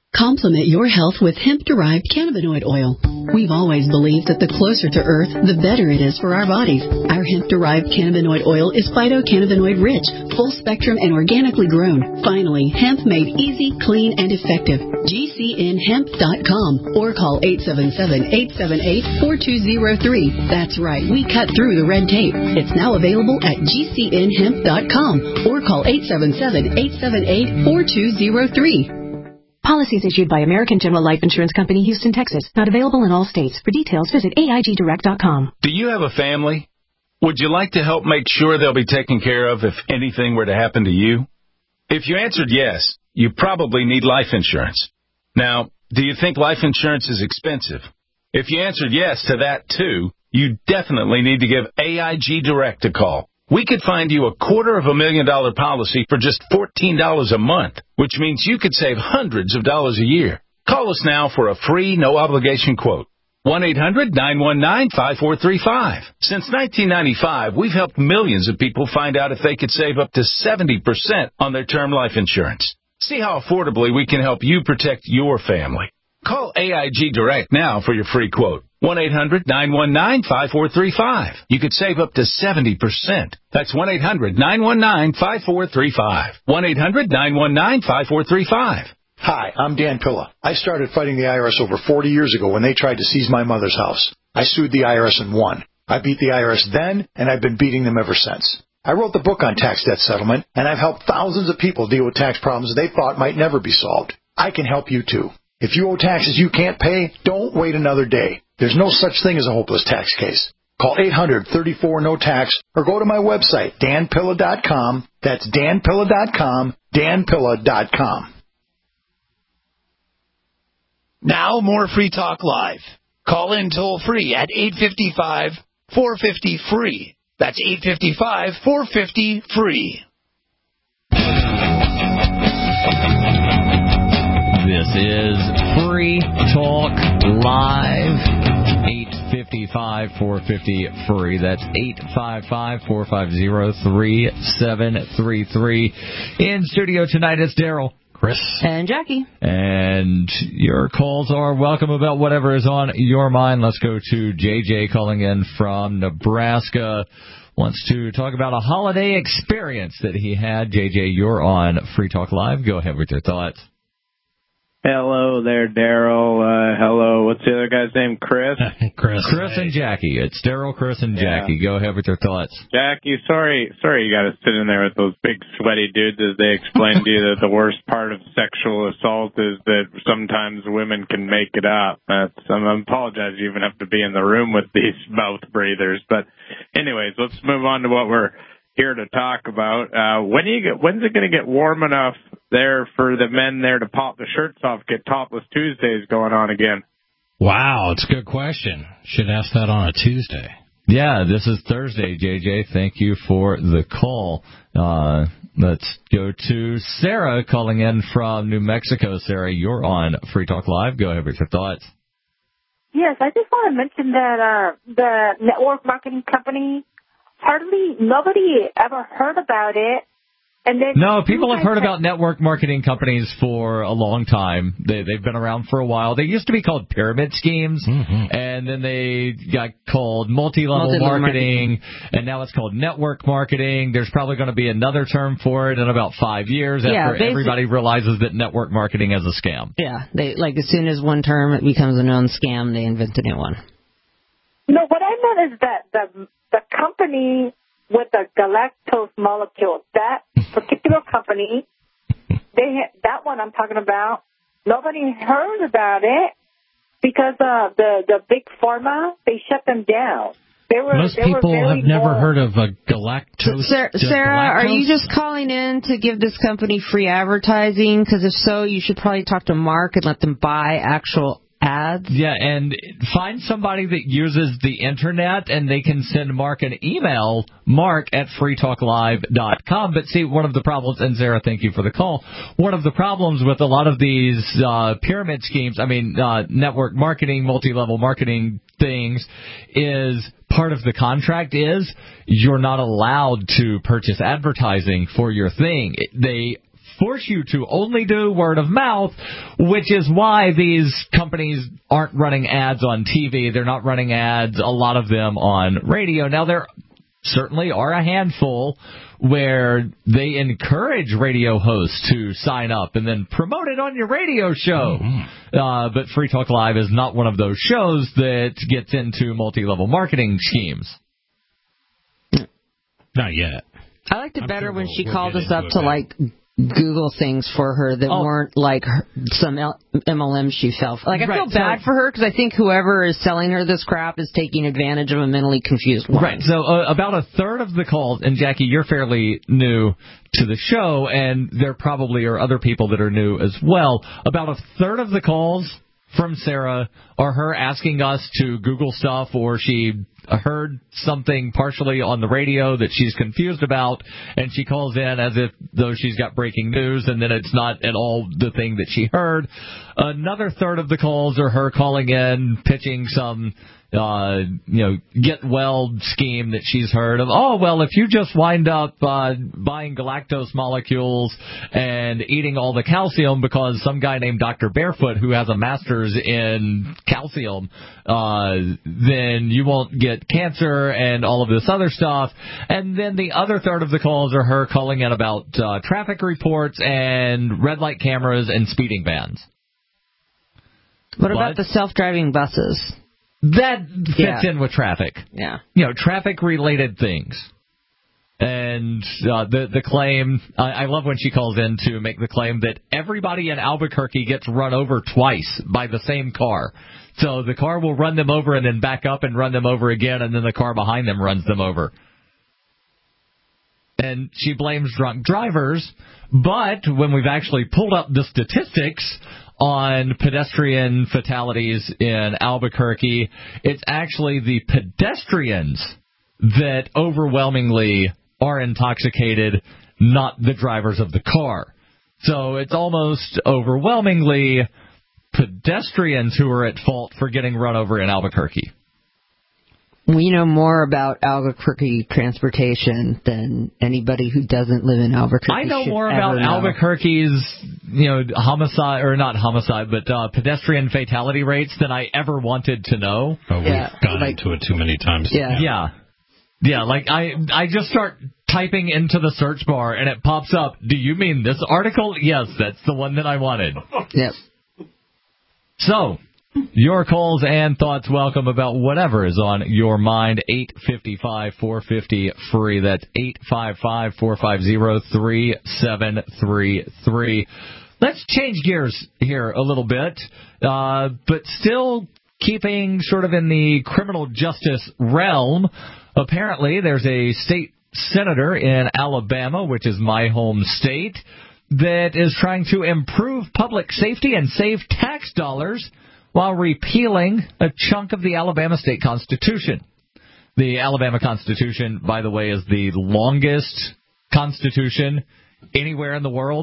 Complement your health with hemp-derived cannabinoid oil. We've always believed that the closer to Earth, the better it is for our bodies. Our hemp-derived cannabinoid oil is phytocannabinoid-rich, full-spectrum, and organically grown. Finally, hemp made easy, clean, and effective. G C N hemp dot com or call eight seven seven, eight seven eight, four two zero three. That's right, we cut through the red tape. It's now available at G C N hemp dot com or call eight seven seven, eight seven eight, four two zero three. Policies issued by American General Life Insurance Company, Houston, Texas. Not available in all states. For details, visit A I G direct dot com. Do you have a family? Would you like to help make sure they'll be taken care of if anything were to happen to you? If you answered yes, you probably need life insurance. Now, do you think life insurance is expensive? If you answered yes to that, too, you definitely need to give A I G Direct a call. We could find you a quarter of a million dollar policy for just fourteen dollars a month, which means you could save hundreds of dollars a year. Call us now for a free, no-obligation quote. one eight hundred, nine one nine, five four three five. Since nineteen ninety-five, we've helped millions of people find out if they could save up to seventy percent on their term life insurance. See how affordably we can help you protect your family. Call A I G Direct now for your free quote. one eight hundred, nine one nine, five four three five. You could save up to seventy percent. That's one eight hundred, nine one nine, five four three five. one eight hundred, nine one nine, five four three five. Hi, I'm Dan Pilla. I started fighting the I R S over forty years ago when they tried to seize my mother's house. I sued the I R S and won. I beat the I R S then, and I've been beating them ever since. I wrote the book on tax debt settlement, and I've helped thousands of people deal with tax problems they thought might never be solved. I can help you, too. If you owe taxes you can't pay, don't wait another day. There's no such thing as a hopeless tax case. Call eight hundred, thirty-four, no tax or go to my website, dan pilla dot com. That's dan pilla dot com, dan pilla dot com. Now more Free Talk Live. Call in toll free at eight five five, four five zero, free. That's eight five five, four five zero, free. This is Free Talk Live. eight five five, four five zero, free. That's eight five five, four five zero, three seven three three. In studio tonight is Daryl, Chris, and Jackie. And your calls are welcome about whatever is on your mind. Let's go to J J calling in from Nebraska. Wants to talk about a holiday experience that he had. J J, you're on Free Talk Live. Go ahead with your thoughts. Hello there, Daryl. Uh, hello. What's the other guy's name? Chris? Chris. Chris and Jackie. It's Daryl, Chris, and Yeah. Jackie. Go ahead with your thoughts. Jackie, sorry, sorry you got to sit in there with those big sweaty dudes as they explain to you that the worst part of sexual assault is that sometimes women can make it up. That's, I'm, I apologize you even have to be in the room with these mouth breathers. But anyways, let's move on to what we're here to talk about. Uh, when do you get, when's it going to get warm enough there for the men there to pop the shirts off, get topless Tuesdays going on again? Wow, it's a good question. Should ask that on a Tuesday. Yeah, this is Thursday, J J. Thank you for the call. Uh, let's go to Sarah calling in from New Mexico. Sarah, you're on Free Talk Live. Go ahead with your thoughts. Yes, I just want to mention that uh, the network marketing company, hardly nobody ever heard about it. And then No, people have heard about network marketing companies for a long time. They, they've been around for a while. They used to be called pyramid schemes, mm-hmm. and then they got called multi-level, Multi-level marketing, marketing, and now it's called network marketing. There's probably going to be another term for it in about five years Yeah, after basic- everybody realizes that network marketing is a scam. Yeah, they like as soon as one term it becomes a known scam, they invent a new one. No, what I meant is that the the company with the galactose molecule, that particular company, they ha- that one I'm talking about, nobody heard about it because uh, the the big pharma, they shut them down. They were, Most they people were very have never low. heard of a galactose. Sarah, just Sarah are galactose? you just calling in to give this company free advertising? Because if so, you should probably talk to Mark and let them buy actual ads. Yeah, and find somebody that uses the internet, and they can send Mark an email, mark at free talk live dot com. But see, one of the problems, and Sarah, thank you for the call, one of the problems with a lot of these uh, pyramid schemes, I mean, uh, network marketing, multi-level marketing things, is part of the contract is you're not allowed to purchase advertising for your thing. They force you to only do word of mouth, which is why these companies aren't running ads on T V. They're not running ads, a lot of them, on radio. Now, there certainly are a handful where they encourage radio hosts to sign up and then promote it on your radio show. Mm-hmm. Uh, but Free Talk Live is not one of those shows that gets into multi-level marketing schemes. Not yet. I liked it I'm better sure when we'll, she we'll called us up it to, now. like, Google things for her that Oh. weren't like her, some L- M L M she fell for. Like, I Right, feel bad so- for her because I think whoever is selling her this crap is taking advantage of a mentally confused woman. Right. So uh, about a third of the calls, and Jackie, you're fairly new to the show, and there probably are other people that are new as well. About a third of the calls from Sarah are her asking us to Google stuff, or she heard something partially on the radio that she's confused about, and she calls in as if though she's got breaking news, and then it's not at all the thing that she heard. Another third of the calls are her calling in, pitching some uh, you know, get well scheme that she's heard of. Oh, well, if you just wind up uh, buying galactose molecules and eating all the calcium because some guy named Doctor Barefoot who has a master's in calcium, uh, then you won't get cancer and all of this other stuff. And then the other third of the calls are her calling in about uh, traffic reports and red light cameras and speeding bans. What about the self-driving buses? That fits Yeah. in with traffic. Yeah. You know, traffic-related things. And uh, the the claim, I, I love when she calls in to make the claim that everybody in Albuquerque gets run over twice by the same car. So the car will run them over and then back up and run them over again, and then the car behind them runs them over. And she blames drunk drivers, but when we've actually pulled up the statistics on pedestrian fatalities in Albuquerque, it's actually the pedestrians that overwhelmingly are intoxicated, not the drivers of the car. So it's almost overwhelmingly pedestrians who are at fault for getting run over in Albuquerque. We know more about Albuquerque transportation than anybody who doesn't live in Albuquerque. I know should more ever about know. Albuquerque's, you know, homicide, or not homicide, but uh, pedestrian fatality rates than I ever wanted to know. Oh, we've Yeah, gone like- into it too many times. Yeah. Yeah. Yeah, like I I just start typing into the search bar and it pops up, do you mean this article? Yes, that's the one that I wanted. Yep. So, your calls and thoughts welcome about whatever is on your mind. eight five five, four five zero, free. That's eight five five, four five zero, three seven three three. Let's change gears here a little bit, uh, but still keeping sort of in the criminal justice realm. Apparently, there's a state senator in Alabama, which is my home state, that is trying to improve public safety and save tax dollars while repealing a chunk of the Alabama state constitution. The Alabama Constitution, by the way, is the longest constitution anywhere in the world,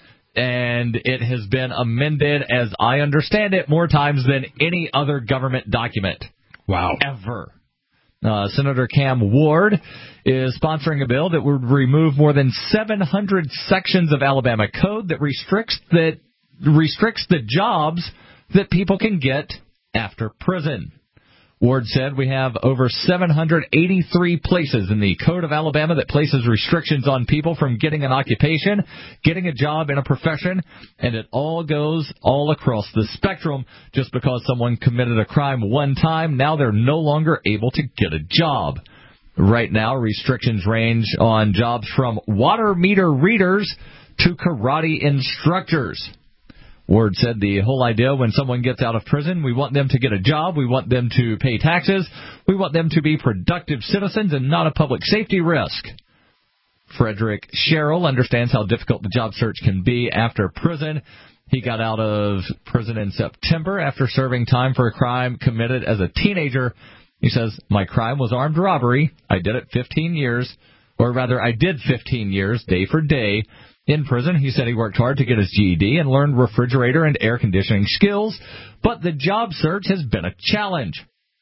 and it has been amended, as I understand it, more times than any other government document. Wow. Ever. Uh, Senator Cam Ward is sponsoring a bill that would remove more than seven hundred sections of Alabama code that restricts that restricts the jobs that people can get after prison. Ward said we have over seven hundred eighty-three places in the Code of Alabama that places restrictions on people from getting an occupation, getting a job in a profession, and it all goes all across the spectrum. Just because someone committed a crime one time, now they're no longer able to get a job. Right now, restrictions range on jobs from water meter readers to karate instructors. Ward said the whole idea when someone gets out of prison, we want them to get a job, we want them to pay taxes, we want them to be productive citizens and not a public safety risk. Frederick Sherrill understands how difficult the job search can be after prison. He got out of prison in September after serving time for a crime committed as a teenager. He says, my crime was armed robbery. I did it fifteen years, or rather I did fifteen years, day for day. In prison, he said he worked hard to get his G E D and learned refrigerator and air conditioning skills, but the job search has been a challenge.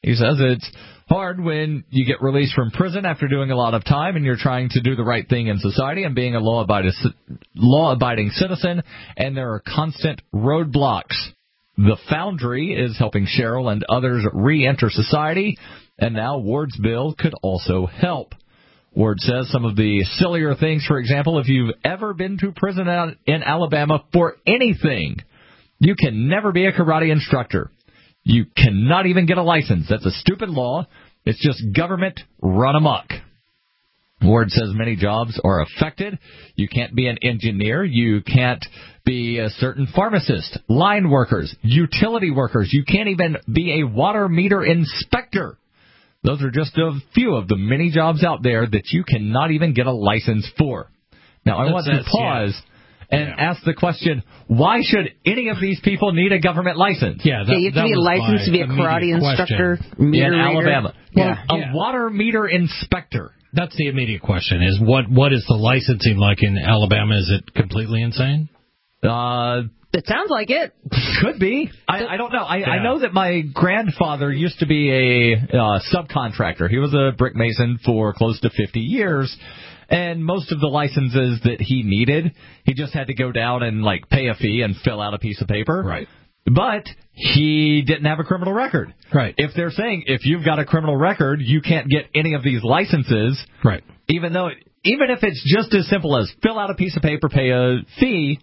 He says it's hard when you get released from prison after doing a lot of time and you're trying to do the right thing in society and being a law-abiding, law-abiding citizen, and there are constant roadblocks. The Foundry is helping Cheryl and others re-enter society, and now Ward's bill could also help. Ward says some of the sillier things, for example, if you've ever been to prison in Alabama for anything, you can never be a karate instructor. You cannot even get a license. That's a stupid law. It's just government run amok. Ward says many jobs are affected. You can't be an engineer. You can't be a certain pharmacist, line workers, utility workers. You can't even be a water meter inspector. Those are just a few of the many jobs out there that you cannot even get a license for. Now, I want to pause yeah. and yeah. ask the question, why should any of these people need a government license? Yeah, that, yeah you have to be licensed to be a karate instructor in Alabama. Yeah. Well, yeah. A water meter inspector. That's the immediate question, is what what is the licensing like in Alabama? Is it completely insane? Uh... It sounds like it. Could be. I, I don't know. I, yeah. I know that my grandfather used to be a uh, subcontractor. He was a brick mason for close to fifty years, and most of the licenses that he needed, he just had to go down and like pay a fee and fill out a piece of paper. Right. But he didn't have a criminal record. Right. If they're saying if you've got a criminal record, you can't get any of these licenses. Right. Even though, even if it's just as simple as fill out a piece of paper, pay a fee.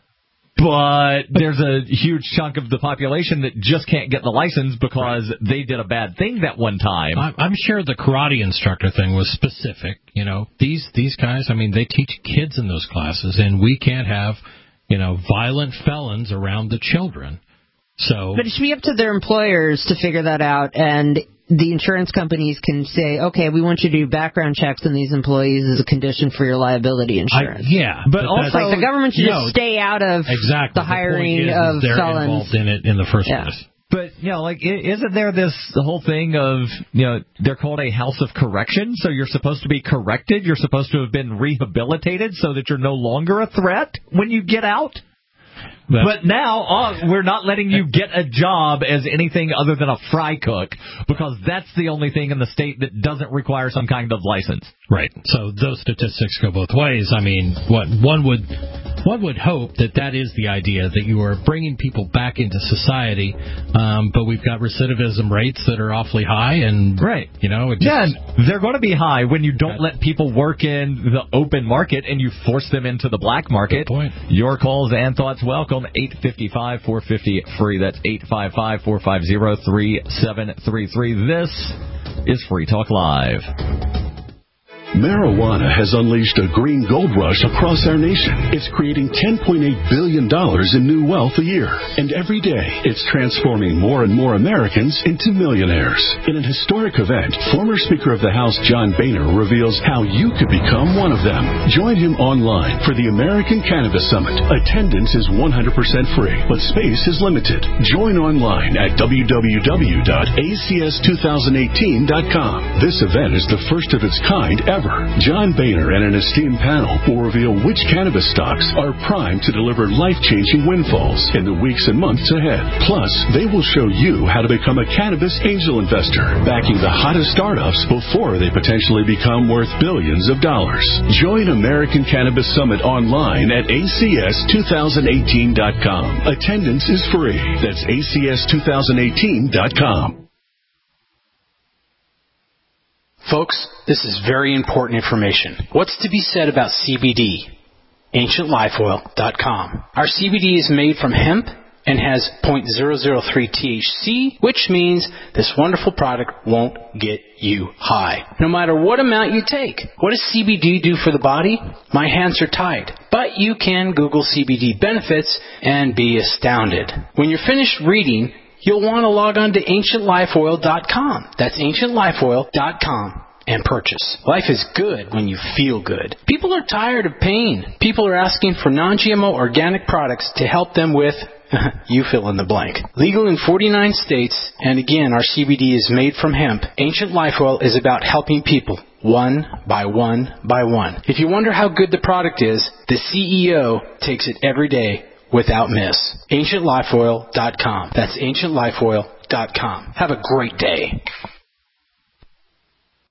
But there's a huge chunk of the population that just can't get the license because right. they did a bad thing that one time. I'm sure the karate instructor thing was specific. You know, these these guys, I mean, they teach kids in those classes, and we can't have, you know, violent felons around the children. So, but it should be up to their employers to figure that out, and the insurance companies can say, okay, we want you to do background checks on these employees as a condition for your liability insurance. I, yeah, but, but also like the government should just know, stay out of exactly, the hiring the of they're felons. Involved in it in the first yeah. place. But, you know, like, isn't there this the whole thing of, you know, they're called a house of correction, so you're supposed to be corrected, you're supposed to have been rehabilitated so that you're no longer a threat when you get out? But, but now oh, we're not letting you get a job as anything other than a fry cook because that's the only thing in the state that doesn't require some kind of license. Right. So those statistics go both ways. I mean, what one would one would hope that that is the idea, that you are bringing people back into society, um, but we've got recidivism rates that are awfully high, and right. You know, it just, yeah, and they're going to be high when you don't let people work in the open market and you force them into the black market. Good point. Your calls and thoughts welcome. eight five five, four five zero, free. That's eight five five, four five zero, three seven three three. This is Free Talk Live. Marijuana has unleashed a green gold rush across our nation. It's creating ten point eight billion dollars in new wealth a year. And every day, it's transforming more and more Americans into millionaires. In an historic event, former Speaker of the House John Boehner reveals how you could become one of them. Join him online for the American Cannabis Summit. Attendance is one hundred percent free, but space is limited. Join online at w w w dot a c s two thousand eighteen dot com. This event is the first of its kind ever. John Boehner and an esteemed panel will reveal which cannabis stocks are primed to deliver life-changing windfalls in the weeks and months ahead. Plus, they will show you how to become a cannabis angel investor, backing the hottest startups before they potentially become worth billions of dollars. Join American Cannabis Summit online at a c s two thousand eighteen dot com. Attendance is free. That's a c s two thousand eighteen dot com. Folks, this is very important information. What's to be said about C B D? ancient life oil dot com. Our C B D is made from hemp and has zero point zero zero three T H C, which means this wonderful product won't get you high, no matter what amount you take. What does C B D do for the body? My hands are tied. But you can Google C B D benefits and be astounded. When you're finished reading, you'll want to log on to ancient life oil dot com. That's ancient life oil dot com and purchase. Life is good when you feel good. People are tired of pain. People are asking for non G M O organic products to help them with, you fill in the blank. Legal in forty-nine states, and again, our C B D is made from hemp. Ancient Life Oil is about helping people one by one by one. If you wonder how good the product is, the C E O takes it every day without miss. ancient life oil dot com. That's ancient life oil dot com. Have a great day.